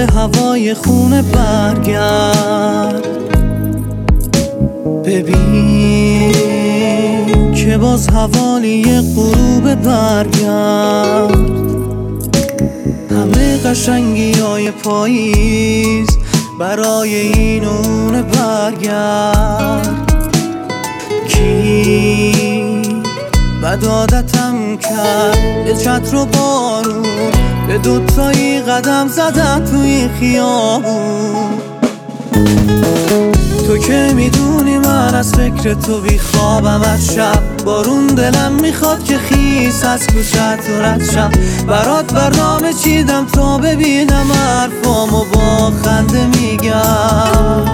هوای خونه برگرد، ببین که باز حوالی غروب برگرد. همه قشنگی های پاییز برای این اون برگرد. کی بد عادتم کرد به چتر و بارون، به دوتایی قدم زدن توی خیابون. تو که میدونی من از فکر تو بیخوابم از شب، بارون دلم میخواد که خیس از کوچت رد شم. برات برنامه چیدم تا ببینم حرفامو با خنده میگم،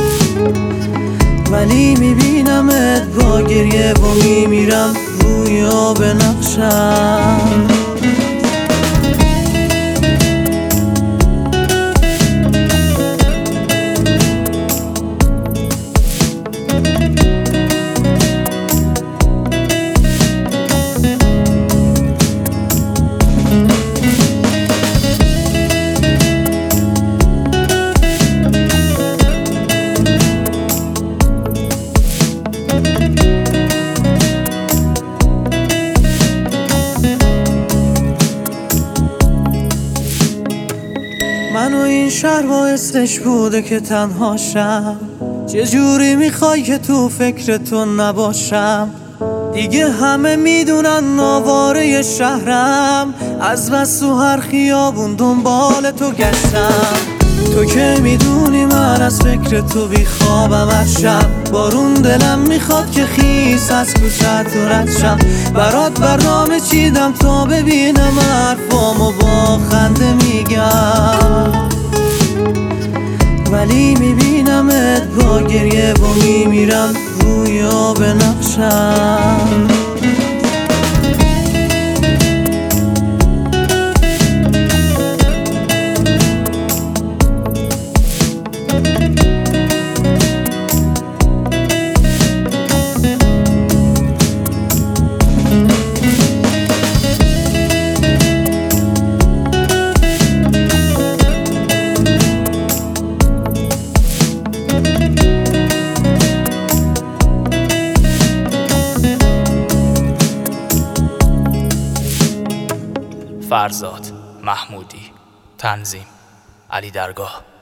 ولی میبینمت با گریه و میمیرم روی آب نقشم. من و این شهر باعثش بوده که تنهاشم. چجوری میخوای که تو فکر تو نباشم؟ دیگه همه میدونن آواره شهرم، از بس تو هر خیابون دنبال تو گشتم. تو که میدونی من از فکر تو بیخوابم از شب، بارون دلم میخواد که خیس از کوچت رد شم. برات برنامه چیدم تا ببینم حرفامو با خنده میگم، ولی میبینمت با گریه و میمیرم روی آب نقشم. فرزاد محمودی، تنظیم علی درگاه.